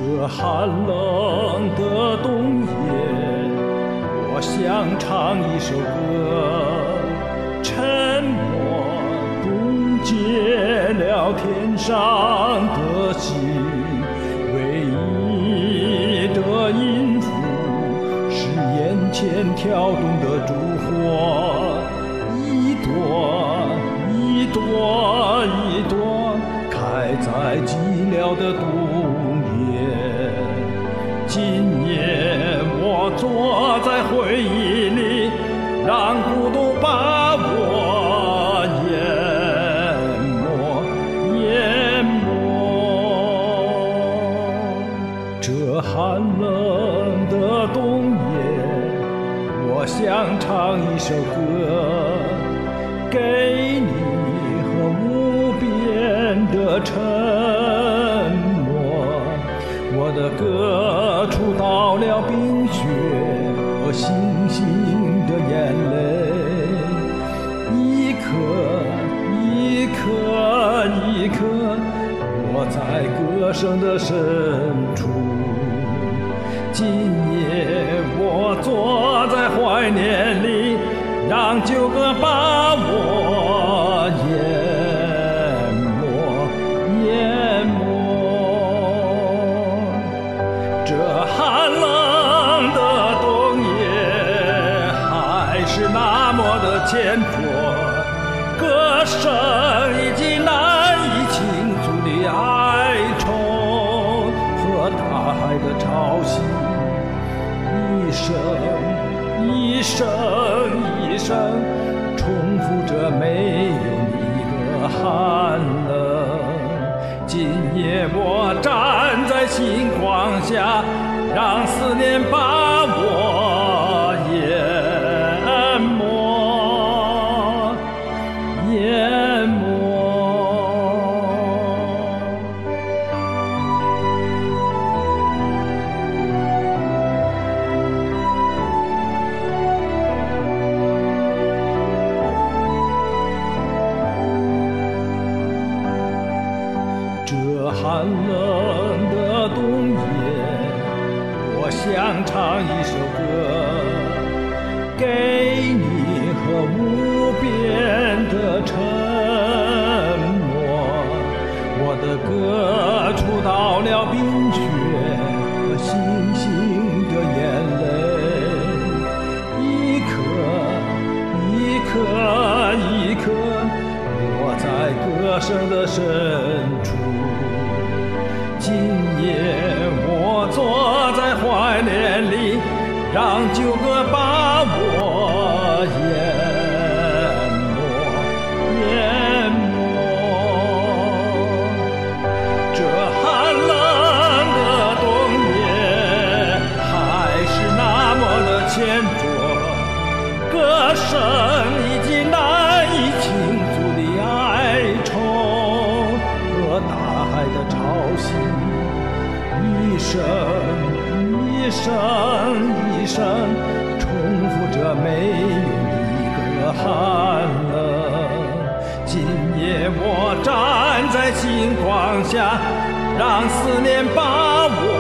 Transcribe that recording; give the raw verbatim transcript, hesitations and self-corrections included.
这寒冷的冬夜，我想唱一首歌，沉默冻结了天上的星，唯一的音符是眼前跳动的烛火，一朵一朵一朵开在寂寥的冬夜。今夜我坐在回忆里，让孤独把我淹没淹没。这寒冷的冬夜，我想唱一首歌，给你和无边的沉默。我的歌触到了冰雪和星星的眼泪，一颗一颗一颗落在歌声的深处。今夜我坐在怀念里，让旧歌把我淹没淹没。这寒冷的冬夜还是那么的浅薄，歌声已经难以倾诉的哀愁和大海的潮汐，一声一声一声重复着没有你的寒冷。今夜我站在星光下，让思念把我淹没淹没。这寒冷的冬夜，我想唱一首歌，给你和无边的沉默。我的歌触到了冰雪和星星的眼泪，一颗一颗一颗落在歌声的深处。今夜我坐在怀念里，让旧歌把我淹没淹没。这寒冷的冬夜还是那么的浅薄，歌声已经难以倾诉的哀愁和大海的潮汐，一声一声一声重复着没有你的寒冷。今夜我站在星光下，让思念把我